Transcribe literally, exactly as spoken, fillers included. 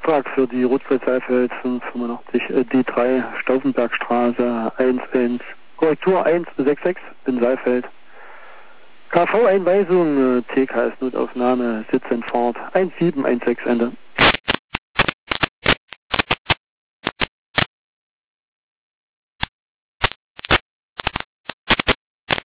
Auftrag für die Rotfeld Saalfeld fünf fünfundachtzig äh, D drei Stauffenbergstraße eins eins, Korrektur eins sechs sechs in Saalfeld. K V-Einweisung, äh, T K S-Notaufnahme, Sitz in Fahrt eins sieben eins sechs Ende.